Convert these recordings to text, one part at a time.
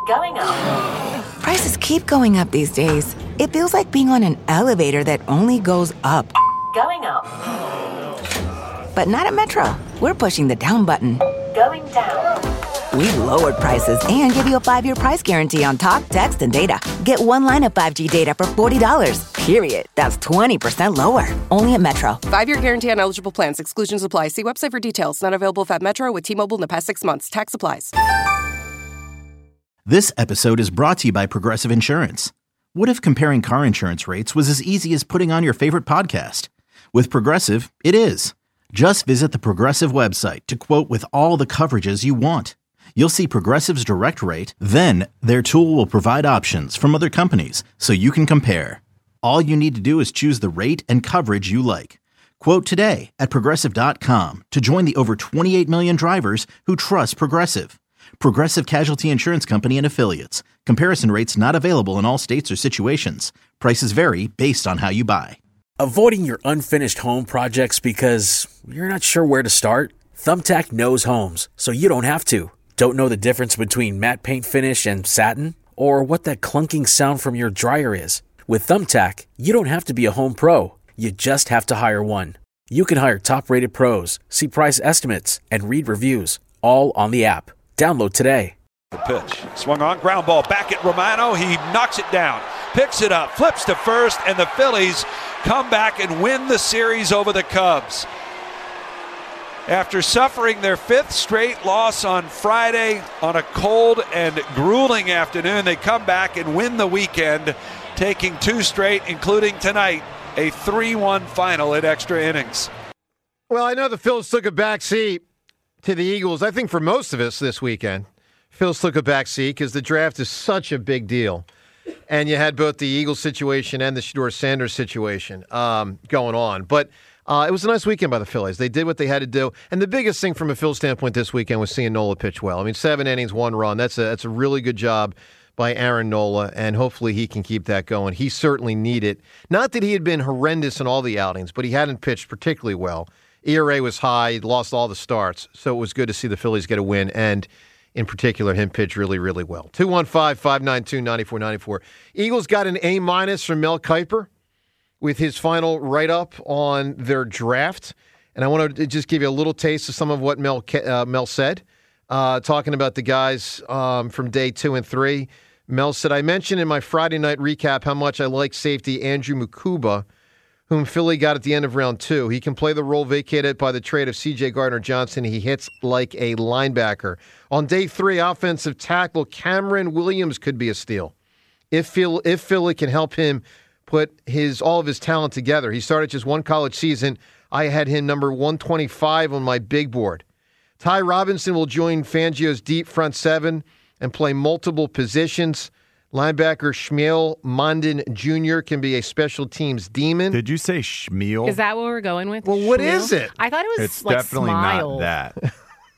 Going up. Prices keep going up these days. It feels like being on an elevator that only goes up. Going up. But not at Metro. We're pushing the down button. Going down. We've lowered prices and give you a 5-year price guarantee on talk, text, and data. Get one line of 5G data for $40, period. That's 20% lower. Only at Metro. 5-year guarantee on eligible plans. Exclusions apply. See website for details. Not available at Metro with T-Mobile in the past 6 months. Tax applies. This episode is brought to you by Progressive Insurance. What if comparing car insurance rates was as easy as putting on your favorite podcast? With Progressive, it is. Just visit the Progressive website to quote with all the coverages you want. You'll see Progressive's direct rate, then their tool will provide options from other companies so you can compare. All you need to do is choose the rate and coverage you like. Quote today at Progressive.com to join the over 28 million drivers who trust Progressive. Progressive Casualty Insurance Company and Affiliates. Comparison rates not available in all states or situations. Prices vary based on how you buy. Avoiding your unfinished home projects because you're not sure where to start? Thumbtack knows homes, so you don't have to. Don't know the difference between matte paint finish and satin? Or what that clunking sound from your dryer is? With Thumbtack, you don't have to be a home pro. You just have to hire one. You can hire top-rated pros, see price estimates, and read reviews, all on the app. Download today. The pitch. Swung on, ground ball back at Romano. He knocks it down, picks it up, flips to first, and the Phillies come back and win the series over the Cubs. After suffering their 5th straight loss on Friday on a cold and grueling afternoon, they come back and win the weekend, taking 2 straight, including tonight, a 3-1 final at extra innings. Well, I know the Phils took a back seat to the Eagles. I think for most of us this weekend, Phils took a back seat because the draft is such a big deal. And you had both the Eagles situation and the Shedeur Sanders situation going on. But it was a nice weekend by the Phillies. They did what they had to do. And the biggest thing from a Phil standpoint this weekend was seeing Nola pitch well. I mean, 7 innings, 1 run. That's a really good job by Aaron Nola, and hopefully he can keep that going. He certainly needed it. Not that he had been horrendous in all the outings, but he hadn't pitched particularly well. ERA was high, he lost all the starts, so it was good to see the Phillies get a win, and in particular, him pitch really, really well. 215-592-9494. Eagles got an A- from Mel Kiper with his final write-up on their draft, and I want to just give you a little taste of some of what Mel said, talking about the guys from day 2 and 3. Mel said, I mentioned in my Friday night recap how much I like safety Andrew Mukuba, whom Philly got at the end of round 2. He can play the role vacated by the trade of C.J. Gardner-Johnson. He hits like a linebacker. On day 3, offensive tackle Cameron Williams could be a steal. If Philly can help him put all of his talent together. He started just 1 college season. I had him number 125 on my big board. Ty Robinson will join Fangio's deep front 7 and play multiple positions. Linebacker Shmuel Mondin Jr. can be a special teams demon. Did you say Shmuel? Is that what we're going with? Well, what is it? I thought it was It's like definitely Smile. not that.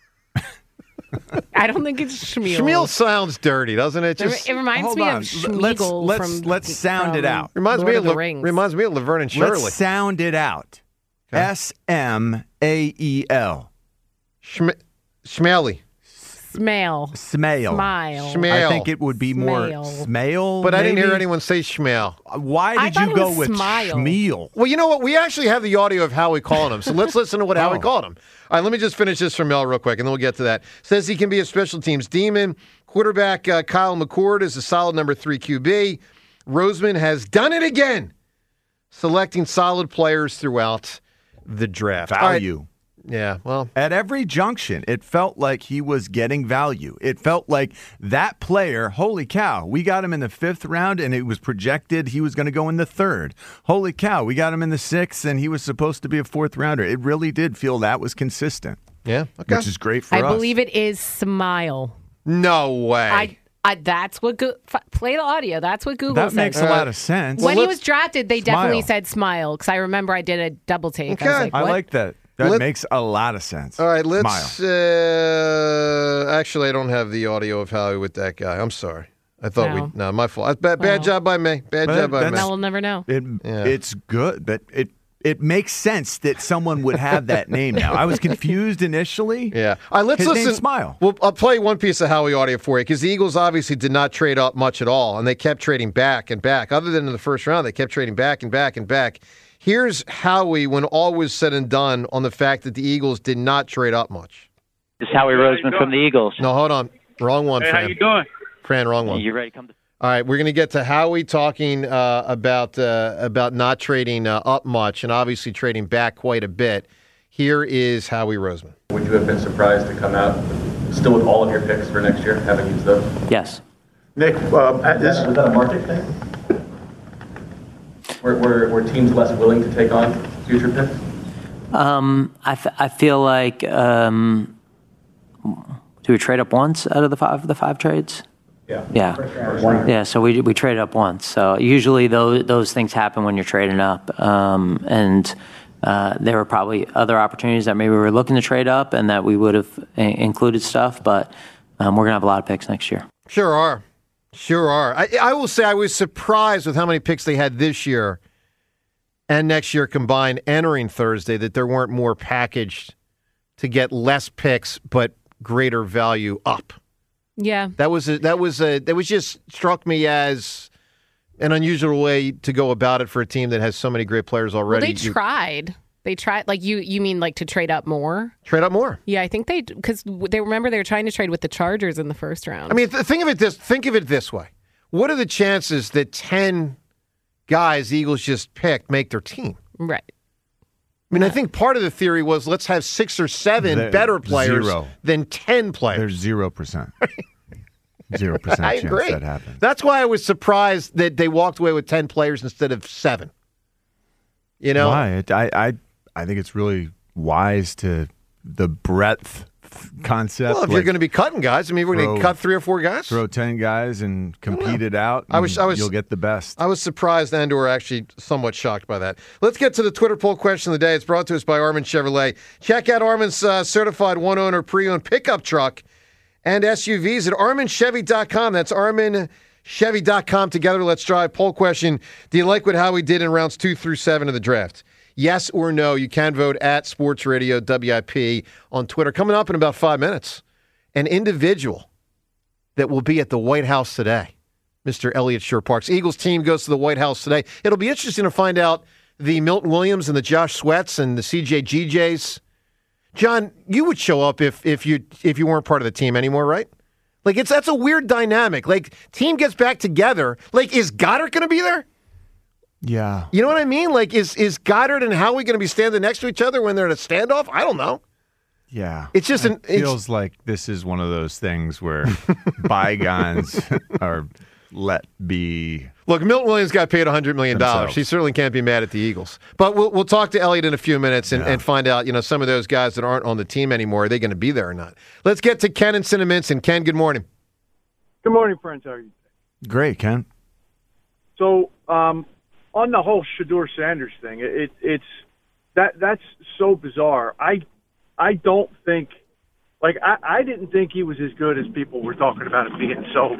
I don't think it's Shmuel. Shmuel sounds dirty, doesn't it? It reminds Hold me on. of Schmeagol from let's sound it out. Reminds Lord me of the Rings. Reminds me of Laverne and Shirley. Let's sound it out. Okay. Smael. Schmelly. Smale. Smale. Smile. Schmale. I think it would be more Smale. Smale. But I didn't hear maybe? anyone say Schmel. Why I did thought you it go was with Smile. Schmeal? Well, you know what? We actually have the audio of Howie calling him. So let's listen to what Howie called him. All right, let me just finish this from Mel real quick, and then we'll get to that. Says he can be a special teams demon. Quarterback Kyle McCord is a solid number 3 QB. Roseman has done it again, selecting solid players throughout the draft. Value. All right. Yeah, well. At every junction, it felt like he was getting value. It felt like that player, holy cow, we got him in the 5th round, and it was projected he was going to go in the 3rd. Holy cow, we got him in the 6th, and he was supposed to be a 4th rounder. It really did feel that was consistent. Yeah, okay. Which is great for I us. believe it is Smile. No way. That's what play the audio. That's what Google That said. makes a lot of sense. When he was drafted, they definitely Smile. said Smile because I remember I did a double take. Okay. I was like, I what? like that. That makes a lot of sense. All right, let's. Smile. Actually, I don't have the audio of Howie with that guy. I'm sorry. I thought No. No, my fault. Bad job by me. Bad job by me. Now we'll never know. It's good, but it makes sense that someone would have that name now. I was confused initially. Yeah. All right, let's His listen. name's Smile. Well, I'll play one piece of Howie audio for you because the Eagles obviously did not trade up much at all, and they kept trading back and back. Other than in the first round, they kept trading back and back and back. Here's Howie when all was said and done on the fact that the Eagles did not trade up much. This is Howie Roseman from the Eagles. No, hold on. Wrong one, Hey, Fran. how you doing? Fran, wrong one. You ready to come to... All right, we're going to get to Howie talking about not trading up much and obviously trading back quite a bit. Here is Howie Roseman. Would you have been surprised to come out still with all of your picks for next year, having used those? Yes. Nick, was that a market thing? Were teams less willing to take on future picks? I feel like do we trade up once out of the five trades? Yeah. Yeah, so we traded up once. So usually those things happen when you're trading up. And there were probably other opportunities that maybe we were looking to trade up and that we would have included stuff, but we're going to have a lot of picks next year. Sure are. I will say I was surprised with how many picks they had this year and next year combined entering Thursday, that there weren't more packaged to get less picks but greater value up. Yeah. That just struck me as an unusual way to go about it for a team that has so many great players already. Well, they tried. Like you mean like to trade up more? Trade up more. Yeah, I think because they were trying to trade with the Chargers in the first round. I mean, think of it this way. What are the chances that 10 guys the Eagles just picked make their team? Right. I mean, I think part of the theory was let's have 6 or 7 better players than 10 players. There's 0%. 0% I chance agree. that happens. That's why I was surprised that they walked away with 10 players instead of 7. You know? Why? I think it's really wise to the breadth concept. Well, if you're going to be cutting guys, I mean, we're going to cut 3 or 4 guys. Throw 10 guys and compete it out. You'll get the best. I was surprised and or actually somewhat shocked by that. Let's get to the Twitter poll question of the day. It's brought to us by Armin Chevrolet. Check out Armin's certified one-owner pre-owned pickup truck and SUVs at ArminChevy.com. That's ArminChevy.com. Together, let's drive. Poll question. Do you like what Howie did in rounds 2 through 7 of the draft? Yes or no? You can vote at Sports Radio WIP on Twitter. Coming up in about 5 minutes, an individual that will be at the White House today, Mr. Elliot Shore-Parks. Eagles team goes to the White House today. It'll be interesting to find out the Milton Williams and the Josh Sweats and the CJ GJs. John, you would show up if you weren't part of the team anymore, right? Like that's a weird dynamic. Like team gets back together. Like is Goddard going to be there? Yeah. You know what I mean? Like, is Goddard and Howie going to be standing next to each other when they're in a standoff? I don't know. Yeah. It's just it feels like this is one of those things where bygones are let be. Look, Milton Williams got paid $100 million. Themselves. He certainly can't be mad at the Eagles. But we'll talk to Elliot in a few minutes and find out, some of those guys that aren't on the team anymore, are they going to be there or not? Let's get to Ken and Cinnaminson. Ken, good morning. Good morning, friends. How are you? Great, Ken. So, on the whole Shedeur Sanders thing, that's so bizarre. I don't think, I didn't think he was as good as people were talking about him being. So,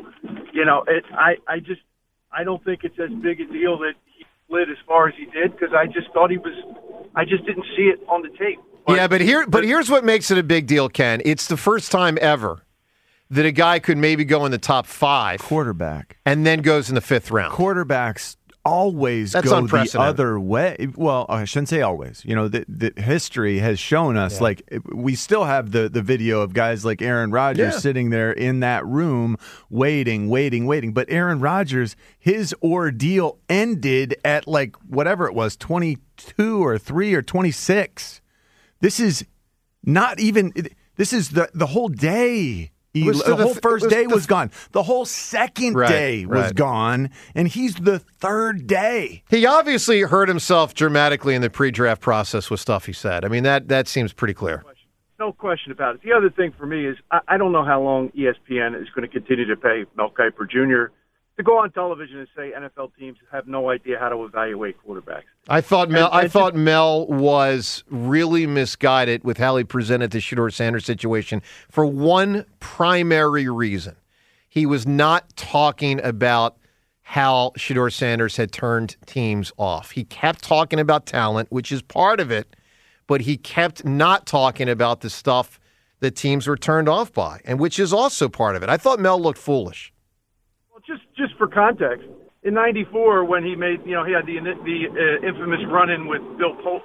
I don't think it's as big a deal that he slid as far as he did because I just thought I just didn't see it on the tape. But here's what makes it a big deal, Ken. It's the first time ever that a guy could maybe go in the top 5 quarterback and then goes in the 5th round. Quarterbacks always That's go the other way. Well, I shouldn't say always. The history has shown us, we still have the video of guys like Aaron Rodgers sitting there in that room waiting. But Aaron Rodgers, his ordeal ended at whatever it was, 22 or 3 or 26. This is not even – this is the whole day. The whole first day was gone. The whole second day was gone, and he's the 3rd day. He obviously hurt himself dramatically in the pre-draft process with stuff he said. I mean, that seems pretty clear. No question about it. The other thing for me is I don't know how long ESPN is going to continue to pay Mel Kiper Jr. to go on television and say NFL teams have no idea how to evaluate quarterbacks. I thought Mel was really misguided with how he presented the Shedeur Sanders situation for one primary reason. He was not talking about how Shedeur Sanders had turned teams off. He kept talking about talent, which is part of it, but he kept not talking about the stuff that teams were turned off by, and which is also part of it. I thought Mel looked foolish. Well, just for context, in '94 when he made, he had the infamous run-in with Bill Polian,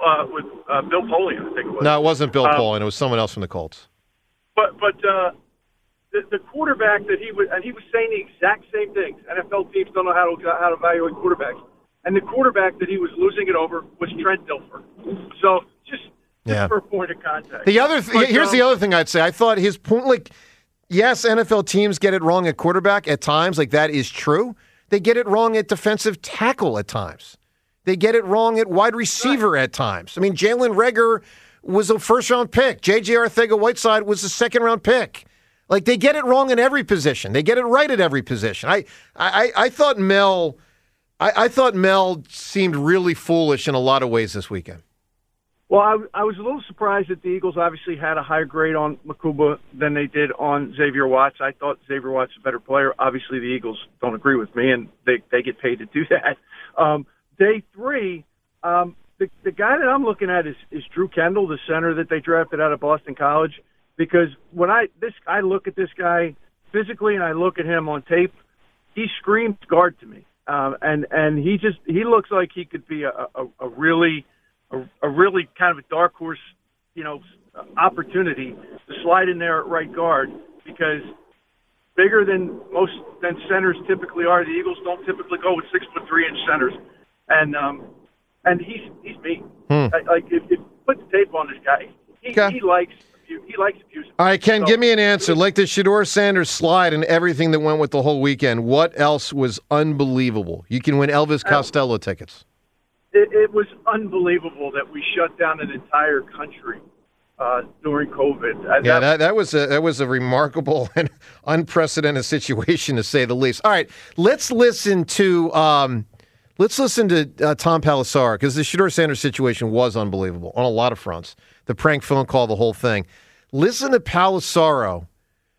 I think it was. No, it wasn't Bill Polian. It was someone else from the Colts. But the quarterback that he was saying the exact same things. NFL teams don't know how to evaluate quarterbacks, and the quarterback that he was losing it over was Trent Dilfer. So just for a point of context. Here's the other thing I'd say. I thought his point, yes, NFL teams get it wrong at quarterback at times. That is true. They get it wrong at defensive tackle at times. They get it wrong at wide receiver at times. I mean, Jalen Reagor was a first-round pick. J.J. Arcega-Whiteside was a second-round pick. They get it wrong in every position. They get it right at every position. I thought Mel seemed really foolish in a lot of ways this weekend. Well, I was a little surprised that the Eagles obviously had a higher grade on Makuba than they did on Xavier Watts. I thought Xavier Watts was a better player. Obviously, the Eagles don't agree with me, and they get paid to do that. Day 3, the guy that I'm looking at is Drew Kendall, the center that they drafted out of Boston College. Because when I look at this guy physically and I look at him on tape, he screams guard to me, and he looks like he could be a really kind of a dark horse, opportunity to slide in there at right guard, because bigger than centers typically are. The Eagles don't typically go with 6'3" centers, and he's mean. If you put the tape on this guy, he likes abusing. All right, Ken, give me an answer. Like the Shedeur Sanders slide and everything that went with the whole weekend, what else was unbelievable? You can win Elvis Costello tickets. It was unbelievable that we shut down an entire country during COVID. That was a remarkable and unprecedented situation, to say the least. All right, let's listen to Tom Pelissero, because the Shedeur Sanders situation was unbelievable on a lot of fronts. The prank phone call, the whole thing. Listen to Pelissero.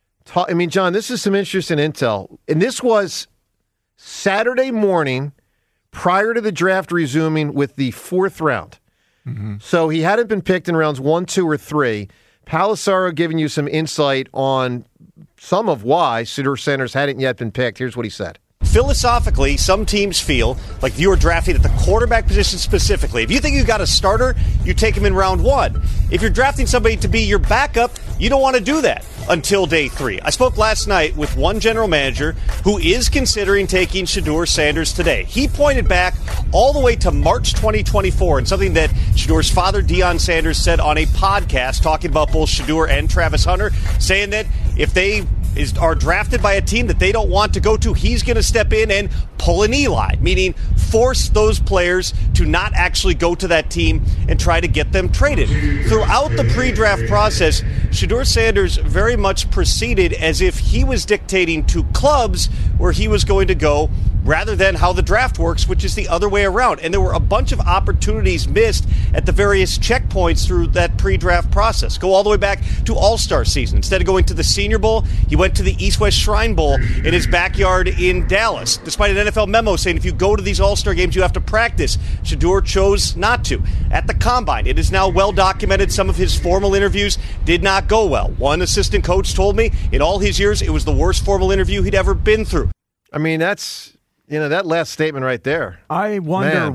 John, this is some interesting intel, and this was Saturday morning, prior to the draft resuming with the 4th round. Mm-hmm. So he hadn't been picked in rounds 1, 2, or 3. Pelissero giving you some insight on some of why Shedeur Sanders hadn't yet been picked. Here's what he said. Philosophically, some teams feel like you are drafting at the quarterback position specifically. If you think you've got a starter, you take him in round 1. If you're drafting somebody to be your backup, you don't want to do that until day 3. I spoke last night with one general manager who is considering taking Shedeur Sanders today. He pointed back all the way to March 2024 and something that Shedeur's father, Deion Sanders, said on a podcast talking about both Shedeur and Travis Hunter, saying that if they are drafted by a team that they don't want to go to, he's going to step in and pull an Eli, meaning force those players to not actually go to that team and try to get them traded. Throughout the pre-draft process, Shedeur Sanders very much proceeded as if he was dictating to clubs where he was going to go, rather than how the draft works, which is the other way around. And there were a bunch of opportunities missed at the various checkpoints through that pre-draft process. Go all the way back to All-Star season. Instead of going to the Senior Bowl, he went to the East-West Shrine Bowl in his backyard in Dallas. Despite an NFL memo saying if you go to these All-Star games, you have to practice, Shedeur chose not to. At the Combine, it is now well documented some of his formal interviews did not go well. One assistant coach told me in all his years, it was the worst formal interview he'd ever been through. I mean, that's... that last statement right there. I wonder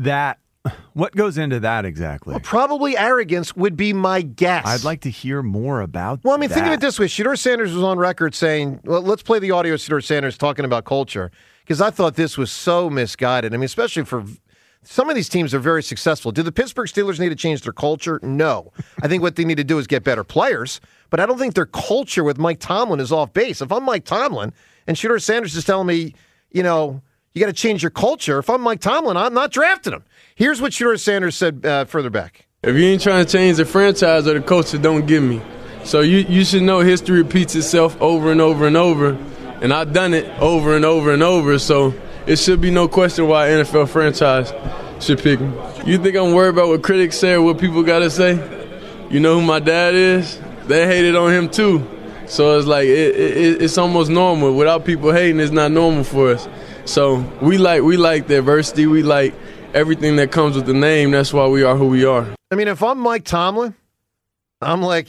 what goes into that exactly. Well, probably arrogance would be my guess. I'd like to hear more about that. Well, think of it this way. Shedeur Sanders was on record saying, well, let's play the audio of Shedeur Sanders talking about culture, because I thought this was so misguided. I mean, especially for some of these teams are very successful. Do the Pittsburgh Steelers need to change their culture? No. I think what they need to do is get better players, but I don't think their culture with Mike Tomlin is off base. If I'm Mike Tomlin and Shedeur Sanders is telling me, you got to change your culture. If I'm Mike Tomlin, I'm not drafting him. Here's what Shedeur Sanders said further back. If you ain't trying to change the franchise or the culture, don't give me. So you should know history repeats itself over and over and over, and I've done it over and over and over, so it should be no question why an NFL franchise should pick me. You think I'm worried about what critics say or what people got to say? You know who my dad is? They hated on him too. So it's like it's almost normal. Without people hating, it's not normal for us. So we like the adversity. We like everything that comes with the name. That's why we are who we are. I mean, if I'm Mike Tomlin, I'm like,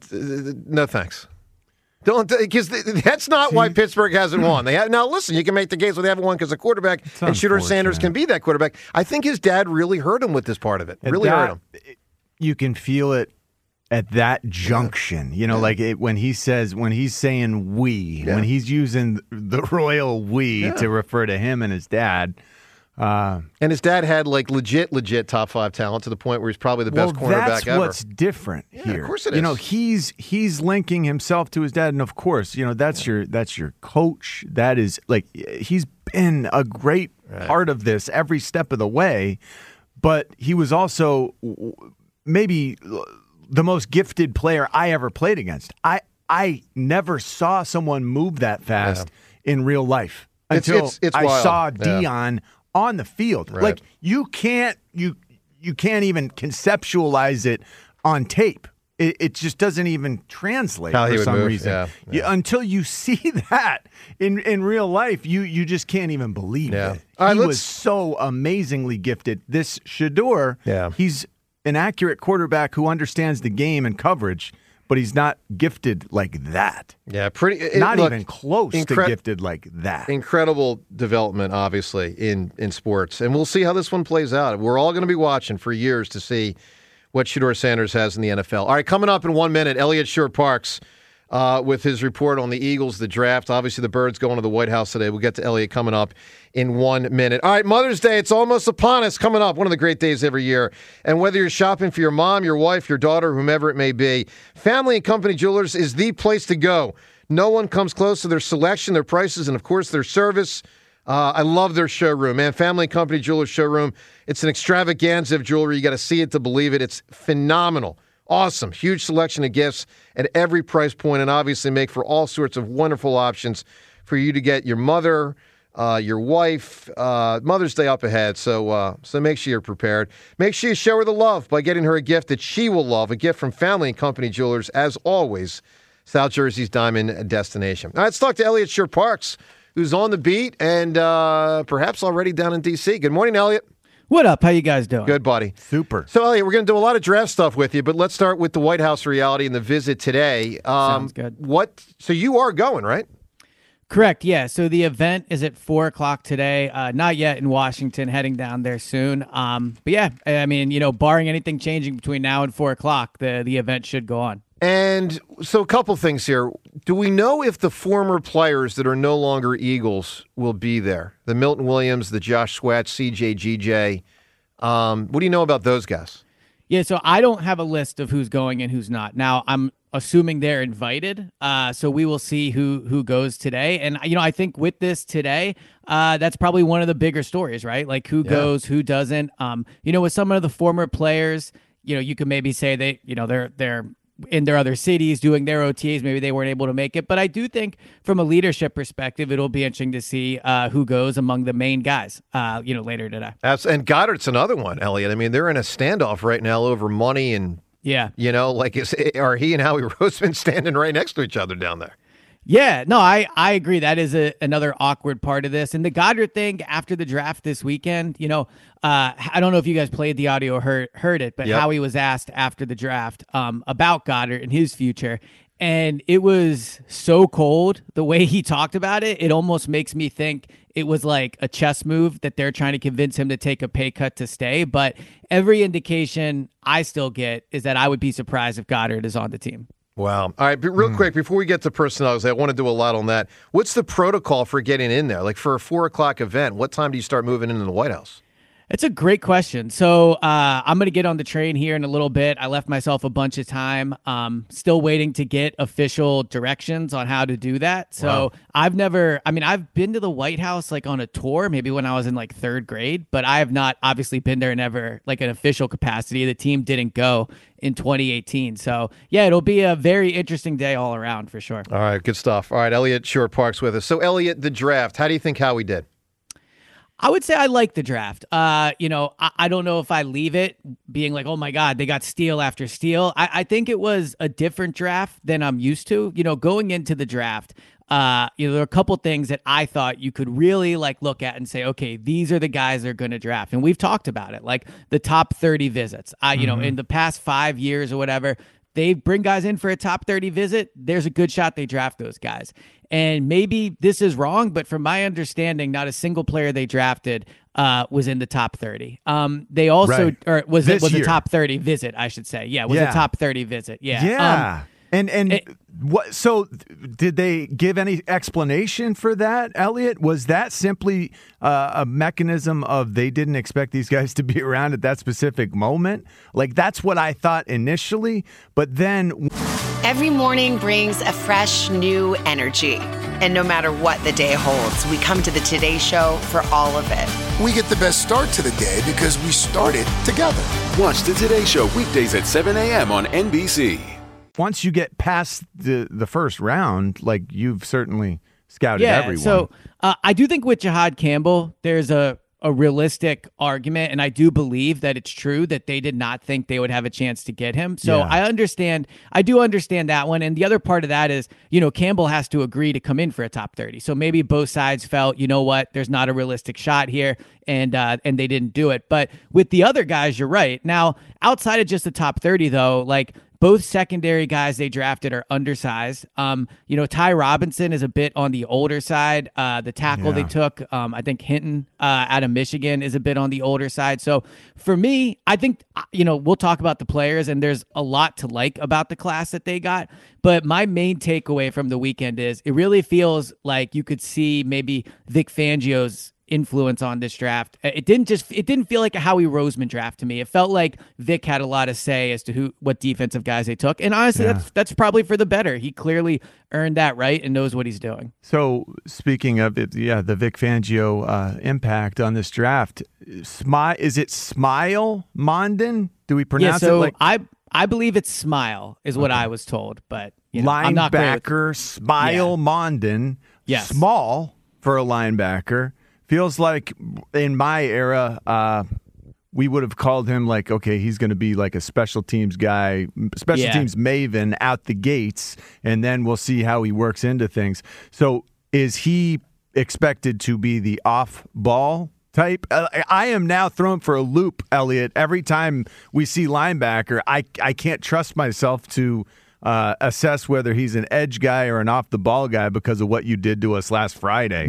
no thanks. Don't, because that's not why Pittsburgh hasn't won. Now, listen, you can make the case where they haven't won because of quarterback, and Shedeur Sanders can be that quarterback. I think his dad really hurt him with this part of it. Really hurt him. You can feel it at that junction. You know, like when he's saying we, when he's using the royal we to refer to him and his dad. And his dad had like legit top 5 talent to the point where he's probably the best cornerback that's ever. What's different here. Of course it is. You know, he's linking himself to his dad, and of course, you know, that's your coach. That is like he's been a great part of this every step of the way, but he was also maybe the most gifted player I ever played against. I never saw someone move that fast in real life until I wild. saw Deion on the field. Right. Like you can't even conceptualize it on tape. It just doesn't even translate How he for would some move. reason. Until you see that in real life, you just can't even believe it. He was so amazingly gifted. This Shedeur, he's an accurate quarterback who understands the game and coverage, but he's not gifted like that. Yeah, even close to gifted like that. Incredible development, obviously, in sports. And we'll see how this one plays out. We're all going to be watching for years to see what Shedeur Sanders has in the NFL. All right, coming up in 1 minute, Elliott Shorr-Parks with his report on the Eagles, the draft. Obviously, the Birds going to the White House today. We'll get to Elliott coming up in 1 minute. All right, Mother's Day, it's almost upon us, coming up. One of the great days every year. And whether you're shopping for your mom, your wife, your daughter, whomever it may be, Family and Company Jewelers is the place to go. No one comes close to their selection, their prices, and, of course, their service. I love their showroom, man. Family and Company Jewelers showroom. It's an extravaganza of jewelry. You got to see it to believe it. It's phenomenal. Awesome. Huge selection of gifts at every price point, and obviously make for all sorts of wonderful options for you to get your mother, your wife, Mother's Day up ahead. So make sure you're prepared. Make sure you show her the love by getting her a gift that she will love, a gift from Family and Company Jewelers, as always, South Jersey's diamond destination. All right, let's talk to Elliott Shorr-Parks, who's on the beat and perhaps already down in D.C. Good morning, Elliott. What up? How you guys doing? Good, buddy. Super. So, Elliott, we're going to do a lot of draft stuff with you, but let's start with the White House reality and the visit today. Sounds good. So you are going, right? Correct, yeah. So the event is at 4 o'clock today. Not yet in Washington, heading down there soon. But yeah, I mean, barring anything changing between now and 4 o'clock, the event should go on. And so a couple things here. Do we know if the former players that are no longer Eagles will be there? The Milton Williams, the Josh Sweat, CJ, GJ. What do you know about those guys? Yeah, so I don't have a list of who's going and who's not. Now, I'm assuming they're invited, so we will see who goes today. And, I think with this today, that's probably one of the bigger stories, right? Like who goes, who doesn't. With some of the former players, you could maybe say they're in their other cities doing their OTAs. Maybe they weren't able to make it. But I do think from a leadership perspective, it'll be interesting to see who goes among the main guys, later today. And Goddard's another one, Elliott. I mean, they're in a standoff right now over money and, are he and Howie Roseman standing right next to each other down there? Yeah, no, I agree. That is another awkward part of this. And the Goddard thing after the draft this weekend, I don't know if you guys played the audio or heard it, but Howie was asked after the draft about Goddard and his future. And it was so cold the way he talked about it. It almost makes me think it was like a chess move that they're trying to convince him to take a pay cut to stay. But every indication I still get is that I would be surprised if Goddard is on the team. Wow. All right, but real quick, before we get to personnel, because I want to do a lot on that, what's the protocol for getting in there? Like for a 4 o'clock event, what time do you start moving into the White House? It's a great question. So I'm going to get on the train here in a little bit. I left myself a bunch of time. Still waiting to get official directions on how to do that. So I've been to the White House like on a tour, maybe when I was in like third grade, but I have not obviously been there in ever like an official capacity. The team didn't go in 2018. So yeah, it'll be a very interesting day all around for sure. All right, good stuff. All right, Elliott Shorr-Parks with us. So Elliott, the draft, how do you think Howie did? I would say I like the draft. I don't know if I leave it being like, oh my God, they got steal after steal. I think it was a different draft than I'm used to. Going into the draft, there are a couple things that I thought you could really look at and say, okay, these are the guys they're going to draft. And we've talked about it, like the top 30 visits. In the past 5 years or whatever, they bring guys in for a top 30 visit. There's a good shot they draft those guys. And maybe this is wrong, but from my understanding, not a single player they drafted was in the top 30. They also, Right. or was This a year. top 30 visit, I should say. Yeah, it was a top 30 visit. Yeah. Yeah. What? So, did they give any explanation for that, Elliot? Was that simply a mechanism of they didn't expect these guys to be around at that specific moment? That's what I thought initially, but then Every morning brings a fresh, new energy. And no matter what the day holds, we come to the Today Show for all of it. We get the best start to the day because we started together. Watch the Today Show weekdays at 7 a.m. on NBC. once you get past the first round, you've certainly scouted everyone. So I do think with Jihad Campbell, there's a realistic argument, and I do believe that it's true that they did not think they would have a chance to get him. So I do understand that one. And the other part of that is, Campbell has to agree to come in for a top 30. So maybe both sides felt, you know what, there's not a realistic shot here, and they didn't do it. But with the other guys, you're right. Now, outside of just the top 30, though, both secondary guys they drafted are undersized. Ty Robinson is a bit on the older side. The tackle they took, I think Hinton out of Michigan, is a bit on the older side. So for me, I think, we'll talk about the players, and there's a lot to like about the class that they got. But my main takeaway from the weekend is it really feels like you could see maybe Vic Fangio's influence on this draft. It didn't feel like a Howie Roseman draft to me. It felt like Vic had a lot of say as to what defensive guys they took. And honestly, that's probably for the better. He clearly earned that right and knows what he's doing. So speaking of it, the Vic Fangio impact on this draft, is it Smile Mondon? Do we pronounce it like? I believe it's Smile is what I was told, but linebacker I'm not great with Smile Mondon. Yes. Small for a linebacker. Feels like in my era, we would have called him he's going to be like a special teams guy, teams maven out the gates, and then we'll see how he works into things. So is he expected to be the off-ball type? I am now thrown for a loop, Elliot. Every time we see linebacker, I can't trust myself to assess whether he's an edge guy or an off-the-ball guy because of what you did to us last Friday.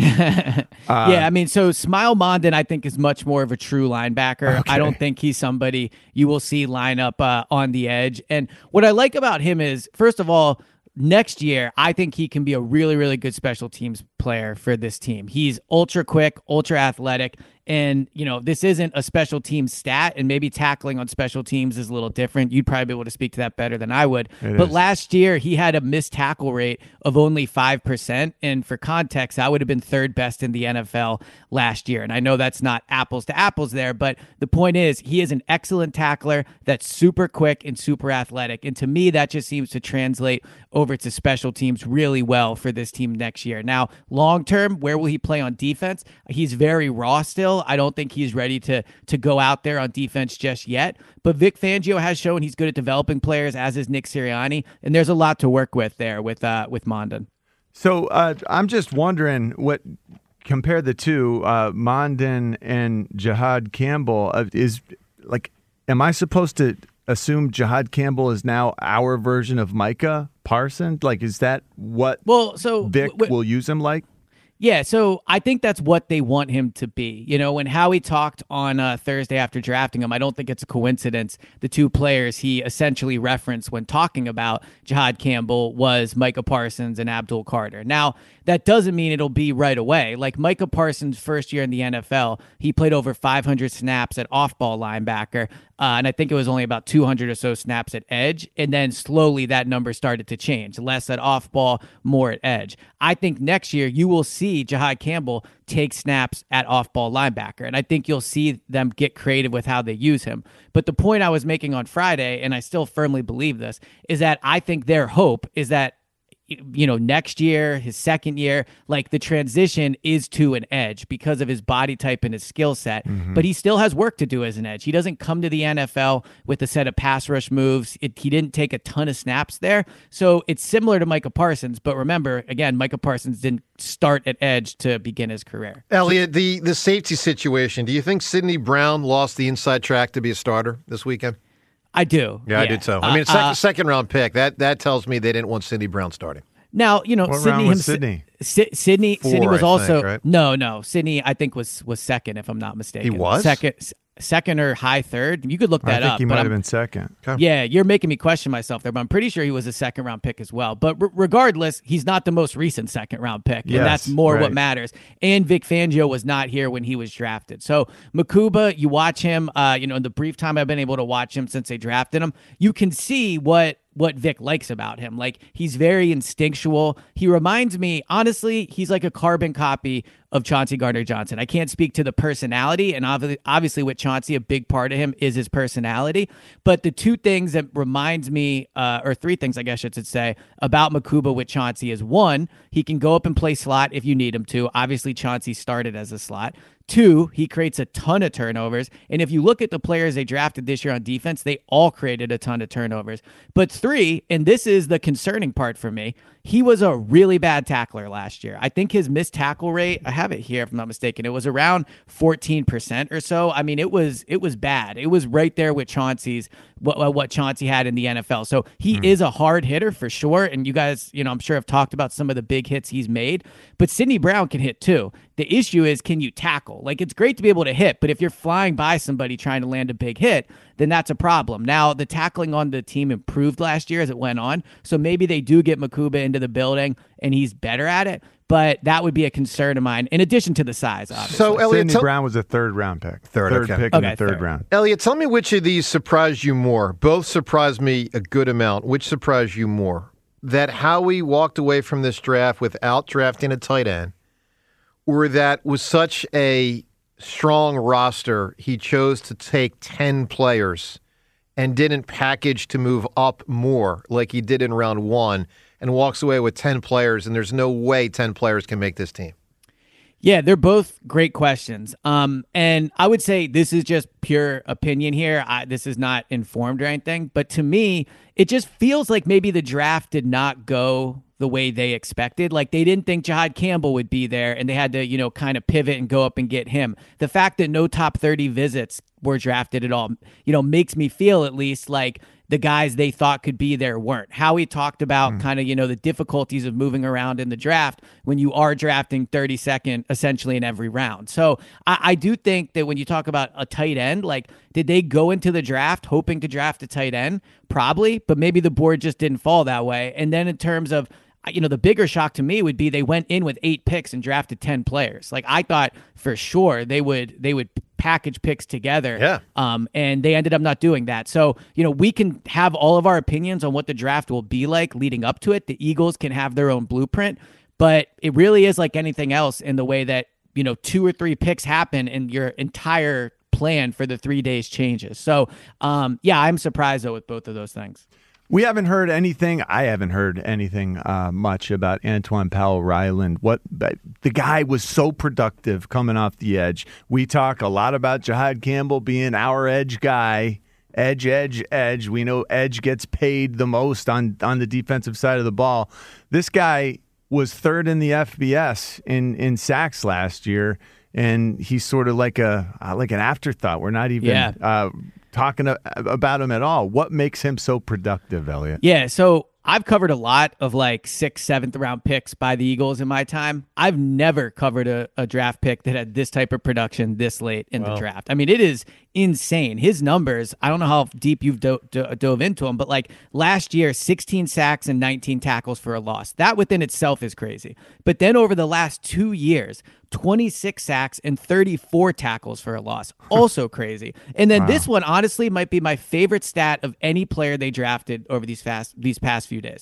So Smile Mondon, I think, is much more of a true linebacker. Okay. I don't think he's somebody you will see line up on the edge. And what I like about him is, first of all, next year, I think he can be a really, really good special teams player for this team. He's ultra quick, ultra athletic, and, this isn't a special teams stat, and maybe tackling on special teams is a little different. You'd probably be able to speak to that better than I would. But last year, he had a missed tackle rate of only 5%, and for context, that would have been third best in the NFL last year. And I know that's not apples to apples there, but the point is, he is an excellent tackler that's super quick and super athletic, and to me, that just seems to translate over to special teams really well for this team next year. Now, long term, where will he play on defense? He's very raw still. I don't think he's ready to go out there on defense just yet. But Vic Fangio has shown he's good at developing players, as is Nick Sirianni, and there's a lot to work with there with Mondon. So I'm just wondering compare the two, Mondon and Jihad Campbell. Am I supposed to assume Jihad Campbell is now our version of Micah Parsons? Is that what Vic will use him like? Yeah, so I think that's what they want him to be. When Howie talked on Thursday after drafting him, I don't think it's a coincidence. The two players he essentially referenced when talking about Jihad Campbell was Micah Parsons and Abdul Carter. Now, that doesn't mean it'll be right away. Like Micah Parsons' first year in the NFL, he played over 500 snaps at off-ball linebacker, and I think it was only about 200 or so snaps at edge, and then slowly that number started to change. Less at off-ball, more at edge. I think next year you will see Jihad Campbell take snaps at off-ball linebacker, and I think you'll see them get creative with how they use him. But the point I was making on Friday, and I still firmly believe this, is that I think their hope is that next year, his second year, like the transition is to an edge because of his body type and his skill set. But he still has work to do as an edge. He doesn't come to the NFL with a set of pass rush moves. He didn't take a ton of snaps there. So it's similar to Micah Parsons. But remember, again, Micah Parsons didn't start at edge to begin his career. Elliot, the safety situation, do you think Sidney Brown lost the inside track to be a starter this weekend? I do. Yeah, I did too. I mean, second round pick. That tells me they didn't want Sidney Brown starting. Now, what round was Sidney? Sidney was Four, also think, right? no. Sidney, I think was second, if I'm not mistaken. He was second or high third. You could look that up. I think he might have been second. Yeah, you're making me question myself there, but I'm pretty sure he was a second round pick as well. But regardless, he's not the most recent second round pick, and that's more what matters. And Vic Fangio was not here when he was drafted. So Mukuba, you watch him. In the brief time I've been able to watch him since they drafted him, you can see what Vic likes about him. Like, he's very instinctual. He reminds me, honestly, he's like a carbon copy of Chauncey Gardner-Johnson. I can't speak to the personality, and obviously with Chauncey, a big part of him is his personality. But the two things that reminds me, or three things I guess I should say, about Mukuba with Chauncey is, one, he can go up and play slot if you need him to. Obviously, Chauncey started as a slot. Two, he creates a ton of turnovers. And if you look at the players they drafted this year on defense, they all created a ton of turnovers. But three, and this is the concerning part for me, he was a really bad tackler last year. I think his missed tackle rate, I have it here if I'm not mistaken, it was around 14% or so. I mean, it was bad. It was right there with Chauncey's, what Chauncey had in the NFL. So he is a hard hitter for sure. And you guys, I'm sure have talked about some of the big hits he's made. But Sidney Brown can hit too. The issue is, can you tackle? Like, it's great to be able to hit, but if you're flying by somebody trying to land a big hit, then that's a problem. Now, the tackling on the team improved last year as it went on, so maybe they do get Mukuba into the building and he's better at it, but that would be a concern of mine, in addition to the size, obviously. So, Elliot, Sidney Brown was a third round pick. Third pick in the third round. Elliot, tell me which of these surprised you more. Both surprised me a good amount. Which surprised you more? That Howie walked away from this draft without drafting a tight end, or that was such a strong roster, he chose to take 10 players and didn't package to move up more like he did in round one, and walks away with 10 players, and there's no way 10 players can make this team? Yeah, they're both great questions. And I would say this is just pure opinion here. This is not informed or anything. But to me, it just feels like maybe the draft did not go the way they expected. Like, they didn't think Jahad Campbell would be there, and they had to, kind of pivot and go up and get him. The fact that no top 30 visits were drafted at all, makes me feel at least like the guys they thought could be there weren't. Howie talked about kind of, the difficulties of moving around in the draft when you are drafting 32nd essentially in every round. So I do think that when you talk about a tight end, like, did they go into the draft hoping to draft a tight end? Probably, but maybe the board just didn't fall that way. And then in terms of, the bigger shock to me would be they went in with 8 picks and drafted 10 players. Like, I thought for sure they would package picks together. Yeah. And they ended up not doing that. So, we can have all of our opinions on what the draft will be like leading up to it. The Eagles can have their own blueprint, but it really is like anything else in the way that, 2 or 3 picks happen and your entire plan for the 3 days changes. So, I'm surprised though with both of those things. We haven't heard anything. I haven't heard anything much about Antoine Powell-Ryland. The guy was so productive coming off the edge. We talk a lot about Jahad Campbell being our edge guy. Edge. We know edge gets paid the most on the defensive side of the ball. This guy was third in the FBS in sacks last year, and he's sort of like an afterthought. We're not even talking about him at all. What makes him so productive, Elliot? Yeah, so I've covered a lot of like 6th, 7th round picks by the Eagles in my time. I've never covered a draft pick that had this type of production this late in the draft. I mean, it is insane. His numbers, I don't know how deep you've dove into them, but like last year, 16 sacks and 19 tackles for a loss. That within itself is crazy. But then over the last 2 years, 26 sacks and 34 tackles for a loss. Also crazy. And then this one, honestly, might be my favorite stat of any player they drafted over these past few days.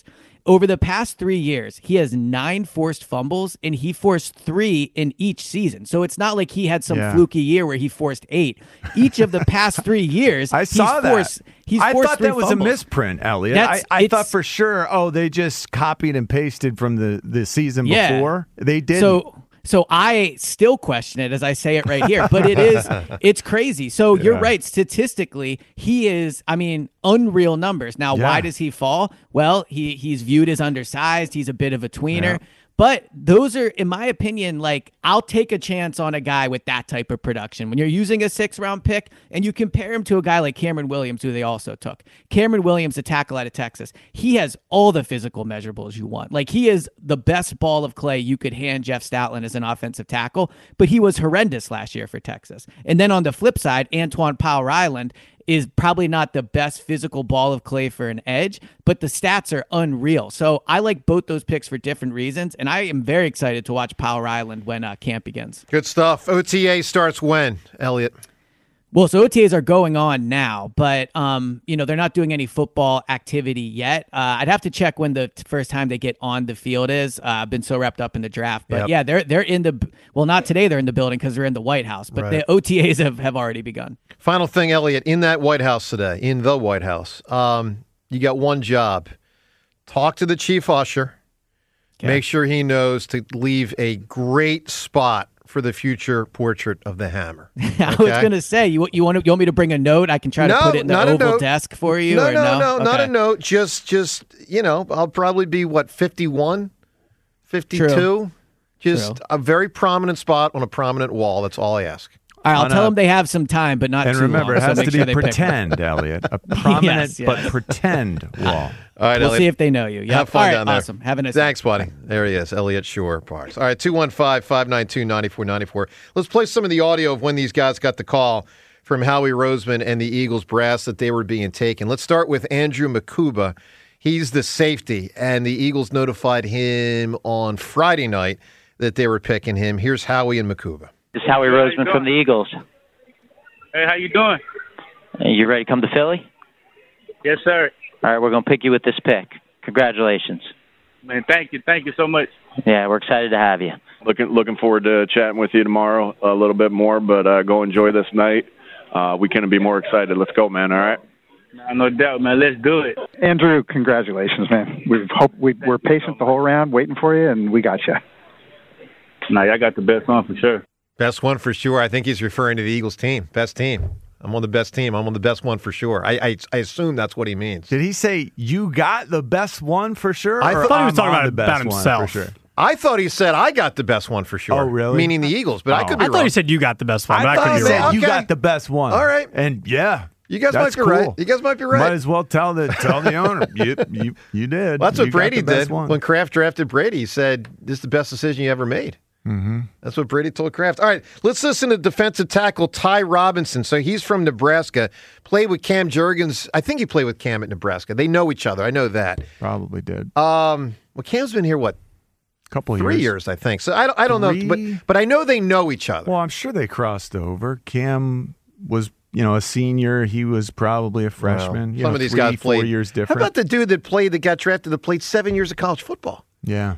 over the past 3 years, he has 9 forced fumbles, and he forced 3 in each season. So it's not like he had some fluky year where he forced 8. Each of the past 3 years, I saw that. I thought 3 that was fumbles. a misprint, Elliot. I thought for sure, they just copied and pasted from the season before. They didn't. So I still question it as I say it right here, but it's crazy. So you're right. Statistically, he is, unreal numbers. Now, why does he fall? Well, he's viewed as undersized. He's a bit of a tweener. Yeah. But those are, in my opinion, I'll take a chance on a guy with that type of production. When you're using a 6th-round pick and you compare him to a guy like Cameron Williams, who they also took. Cameron Williams, a tackle out of Texas, he has all the physical measurables you want. He is the best ball of clay you could hand Jeff Stoutland as an offensive tackle, but he was horrendous last year for Texas. And then on the flip side, Antoine Powell-Ryland is probably not the best physical ball of clay for an edge, but the stats are unreal. So I like both those picks for different reasons, and I am very excited to watch Powell-Ryland when camp begins. Good stuff. OTA starts when, Elliot? Well, so OTAs are going on now, but they're not doing any football activity yet. I'd have to check when the first time they get on the field is. I've been so wrapped up in the draft, but they're in not today. They're in the building because they're in the White House, but the OTAs have already begun. Final thing, Elliot, in that White House today, in the White House, you got one job: talk to the chief usher, make sure he knows to leave a great spot for the future portrait of the Hammer. Okay? I was going to say, you want me to bring a note? I can try to put it in the Oval desk for you. No, okay. Not a note. Just I'll probably be 51, 52. True. Just a very prominent spot on a prominent wall. That's all I ask. All right, I'll tell them they have some time, but not too long. And remember, it has to be pretend, Elliot. A prominent but pretend wall. All right, we'll Elliot. see if they know you. Yep. Have fun all right, down there. Awesome. Have a nice Thanks, day. buddy. There he is, Elliot Shore-Parks. All right, 215-592-9494. Let's play some of the audio of when these guys got the call from Howie Roseman and the Eagles brass that they were being taken. Let's start with Andrew Makuba. He's the safety, and the Eagles notified him on Friday night that they were picking him. Here's Howie and Makuba. This is Howie Roseman from the Eagles. Hey, how you doing? You ready to come to Philly? Yes, sir. All right, we're going to pick you with this pick. Congratulations. Man, thank you so much. Yeah, we're excited to have you. Looking forward to chatting with you tomorrow a little bit more, but go enjoy this night. We couldn't be more excited. Let's go, man, all right? No doubt, man. Let's do it. Andrew, congratulations, man. We're patient the whole round, waiting for you, and we got you. Nah, y'all got the best one for sure. Best one for sure. I think he's referring to the Eagles team. Best team. I'm on the best team. I'm on the best one for sure. I assume that's what he means. Did he say you got the best one for sure? I thought he was talking about himself. For sure? I thought he said I got the best one for sure. Oh, really? Meaning the Eagles, but I could be wrong. I thought he said you got the best one, but I could be wrong. wrong. You got the best one. All right. And yeah. You guys might be right. You guys might be right. Might as well tell the owner. You did. Well, that's what Brady did one. when Kraft drafted Brady. He said, "This is the best decision you ever made." Mm-hmm. That's what Brady told Kraft. All right, let's listen to defensive tackle Ty Robinson. So he's from Nebraska. Played with Cam Jurgens. I think he played with Cam at Nebraska. They know each other. I know that. Probably did. Well, Cam's been here, couple of 3 years, I think. So I don't know, but I know they know each other. Well, I'm sure they crossed over. Cam was, a senior. He was probably a freshman. Some of these guys played 4 years different. How about the dude that got drafted that played 7 years of college football? Yeah.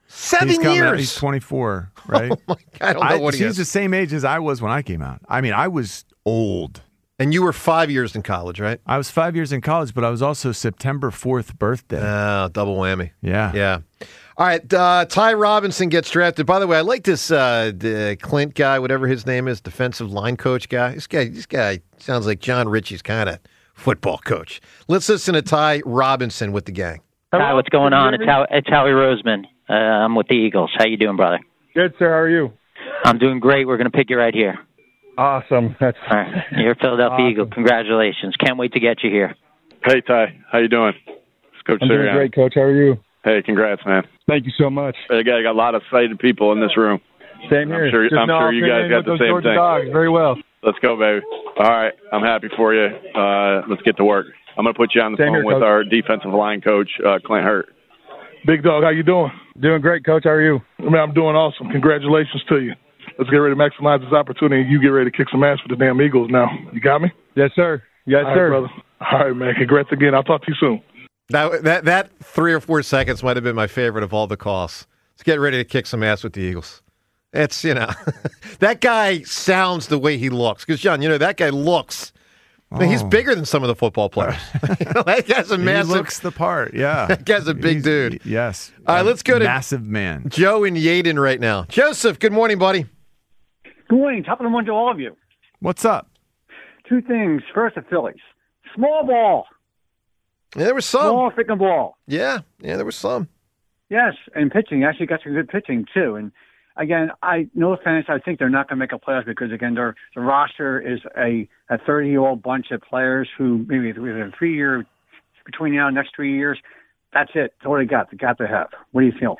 7 years. He's 24, right? Oh my God, I don't know what he is. He's the same age as I was when I came out. I mean, I was old. And you were 5 years in college, right? I was 5 years in college, but I was also September 4th birthday. Oh, double whammy. Yeah. Yeah. All right, Ty Robinson gets drafted. By the way, I like this the Clint guy, whatever his name is, defensive line coach guy. This guy sounds like John Ritchie's kind of football coach. Let's listen to Ty Robinson with the gang. Hi, what's going on? It's Howie Roseman. I'm with the Eagles. How you doing, brother? Good, sir. How are you? I'm doing great. We're going to pick you right here. Awesome. All right. You're a Philadelphia Eagle. Congratulations. Can't wait to get you here. Hey, Ty. How you doing? It's Coach I'm doing great, Coach. How are you? Hey, congrats, man. Thank you so much. I got a lot of excited people in this room. Same here. I'm sure you guys got the same Georgia thing. Dogs very well. Let's go, baby. All right. I'm happy for you. Let's get to work. I'm going to put you on the phone with our defensive line coach, Clint Hurt. Big dog, how you doing? Doing great, Coach. How are you? I'm doing awesome. Congratulations to you. Let's get ready to maximize this opportunity. You get ready to kick some ass for the damn Eagles now. You got me? Yes, sir. Yes, sir. Brother. All right, man. Congrats again. I'll talk to you soon. That 3 or 4 seconds might have been my favorite of all the calls. Let's get ready to kick some ass with the Eagles. It's, that guy sounds the way he looks. Because, John, that guy looks. I mean, he's bigger than some of the football players. That guy's a massive. He looks the part, yeah. That guy's a big dude. Yes. All right, let's go to massive man. Joe in Yaden right now. Joseph, good morning, buddy. Good morning. Top of the morning to all of you. What's up? 2 things. First, the Phillies. Small ball. Yeah, there was some. Small freaking ball. Yeah, there was some. Yes, and pitching. Actually got some good pitching, too. And, again, no offense, I think they're not going to make a playoffs because, again, the roster is a 30-year-old bunch of players who maybe with a 3-year, between now and next 3 years, that's it. That's all they got. They got to have. What do you feel?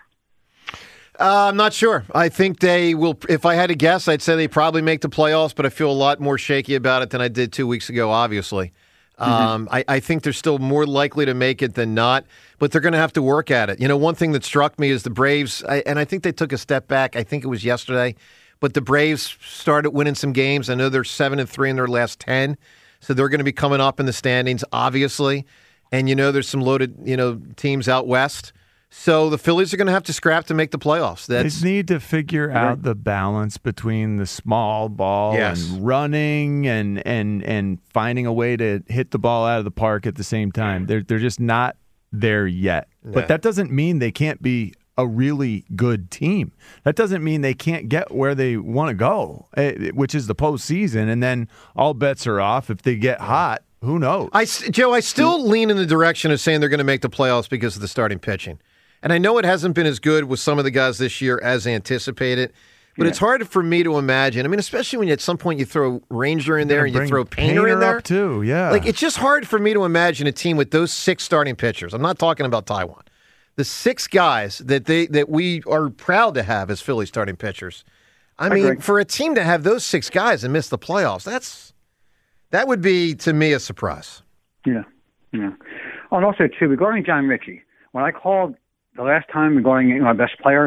I'm not sure. I think they will. If I had to guess, I'd say they probably make the playoffs, but I feel a lot more shaky about it than I did 2 weeks ago, obviously. I think they're still more likely to make it than not, but they're going to have to work at it. One thing that struck me is the Braves, and I think they took a step back. I think it was yesterday, but the Braves started winning some games. I know they're 7-3 in their last 10, so they're going to be coming up in the standings, obviously. And there's some loaded, teams out west. So the Phillies are going to have to scrap to make the playoffs. They need to figure out the balance between the small ball and running and finding a way to hit the ball out of the park at the same time. They're just not there yet. Yeah. But that doesn't mean they can't be a really good team. That doesn't mean they can't get where they want to go, which is the postseason, and then all bets are off. If they get hot, who knows? Joe, I still lean in the direction of saying they're going to make the playoffs because of the starting pitching. And I know it hasn't been as good with some of the guys this year as anticipated, but it's hard for me to imagine. I mean, especially when at some point you throw Ranger in there and you throw Painter in there. Up too, yeah. Like, it's just hard for me to imagine a team with those 6 starting pitchers. I'm not talking about Taiwan. The 6 guys that we are proud to have as Philly starting pitchers. I mean, for a team to have those 6 guys and miss the playoffs, that would be, to me, a surprise. Yeah. Oh, and also, too, regarding John Ritchie, when I called the last time regarding my best player,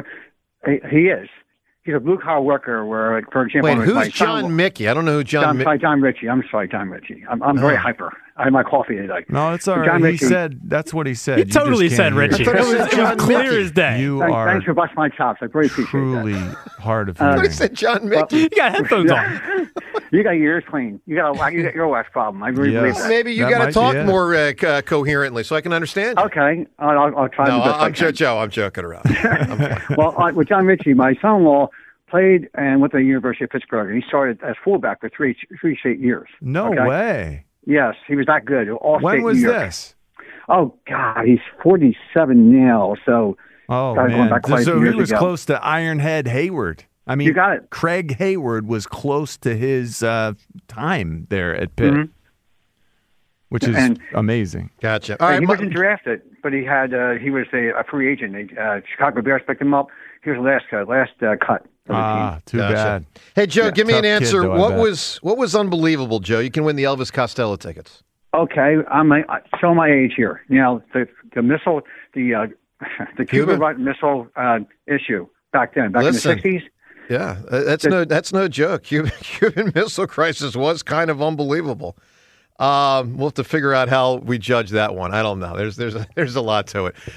he's a blue-collar worker where, for example... Wait, who's John Mickey? I don't know who John Mickey... John Ritchie. I'm sorry, John Ritchie. I'm very hyper. I had my coffee today. No, it's all right. He said, that's what he said. He totally said Ritchie. It was clear as day. Thanks for busting my chops. I really appreciate truly that. Hard of hearing. He said John Mickey. You got headphones on. You got your ears clean. You got your wax problem. I really believe that. Maybe you got to talk more coherently so I can understand you. Okay. I'll try my best. No, Joe, I'm joking around. Well, with John Ritchie, my son-in-law played and went to the University of Pittsburgh, and he started as fullback for three straight years. No way. Yes, he was that good. When was this? Oh, God, he's 47 now, so... Oh, man. So he was close to Ironhead Hayward. I mean, you got it. Craig Hayward was close to his time there at Pitt, which is amazing. Gotcha. All right, he wasn't drafted, but he was a free agent. Chicago Bears picked him up. He was last cut. Too bad. Hey, Joe, give me an answer. What was unbelievable, Joe? You can win the Elvis Costello tickets. Okay, I'm show my age here. The missile, the Cuba missile issue back then, in the 60s. Yeah, that's no joke. Cuban Missile Crisis was kind of unbelievable. We'll have to figure out how we judge that one. I don't know. There's a lot to it.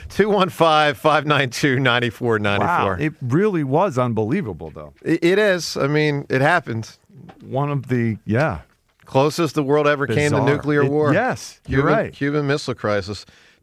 215-592-9494. Wow, it really was unbelievable, though. It is. I mean, it happened. One of the closest the world ever came to nuclear war. Yes, you're right. Cuban Missile Crisis.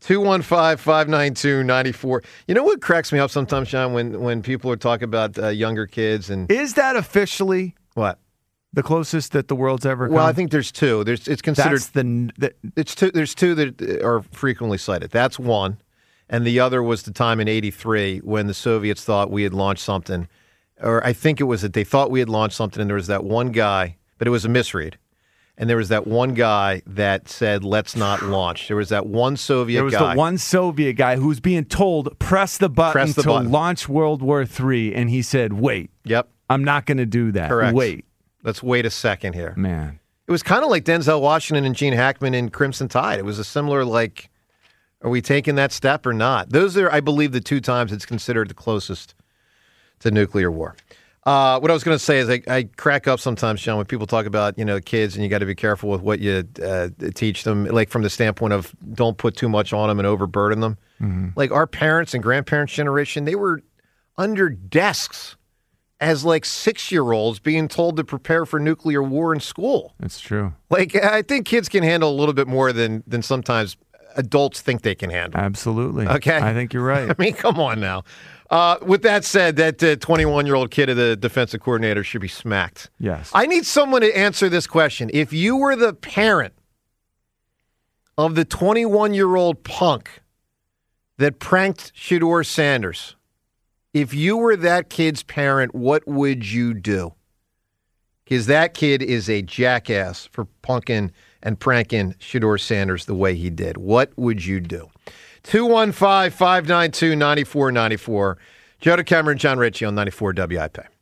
215-592-94. You know what cracks me up sometimes, John, when people are talking about younger kids and is that officially what? The closest that the world's ever come? Well, I think there's 2. It's considered it's 2. There's 2 that are frequently cited. That's one, and the other was the time in '83 when the Soviets thought we had launched something, or I think it was that they thought we had launched something, and there was that one guy, but it was a misread. And there was that one guy that said, let's not launch. There was that one Soviet guy. There was the one Soviet guy who was being told, press the button to launch World War III. And he said, wait. Yep. I'm not going to do that. Correct. Wait. Let's wait a second here. Man. It was kind of like Denzel Washington and Gene Hackman in Crimson Tide. It was a similar, are we taking that step or not? Those are, I believe, the 2 times it's considered the closest to nuclear war. What I was going to say is I crack up sometimes, Sean, when people talk about, kids and you got to be careful with what you teach them, like from the standpoint of don't put too much on them and overburden them. Mm-hmm. Like our parents and grandparents' generation, they were under desks as like 6-year-olds being told to prepare for nuclear war in school. That's true. Like I think kids can handle a little bit more than sometimes adults think they can handle. Absolutely. Okay. I think you're right. I mean, come on now. With that said, that 21-year-old kid of the defensive coordinator should be smacked. Yes. I need someone to answer this question. If you were the parent of the 21-year-old punk that pranked Shedeur Sanders, if you were that kid's parent, what would you do? Because that kid is a jackass for punking and pranking Shedeur Sanders the way he did. What would you do? 215-592-9494. Joe DeCamera and John Ritchie on 94 WIP.